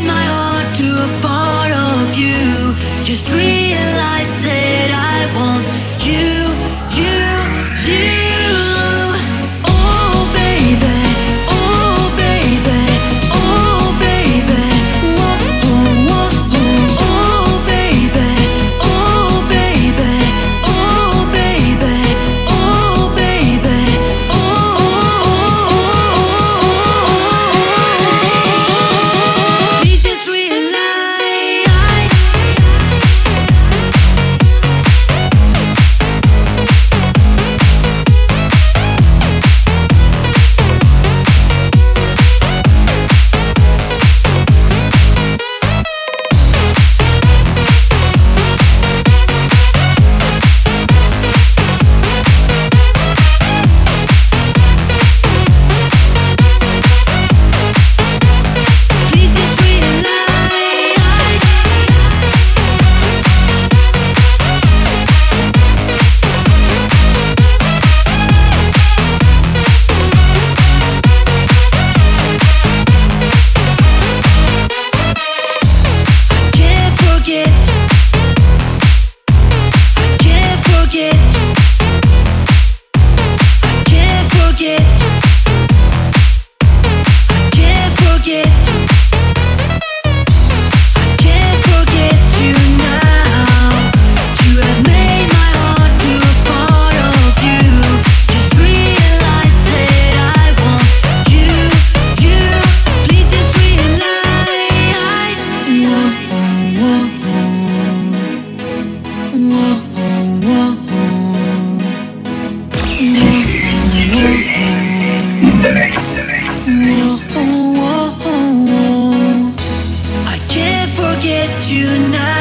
my heart to a part of you. Just realize that I want you, you. Oh baby, oh baby, oh baby. Whoa, whoa, whoa. Oh baby, oh baby, oh baby, oh baby, please just realize. Please just realize. Can't forget. I can't forget. I can't forget. I can't forget. I can't forget you now. You have made my heart to a part of you. Just realize that I want you, you. Please just realize. Whoa, whoa, whoa, whoa, whoa. I can't forget you now.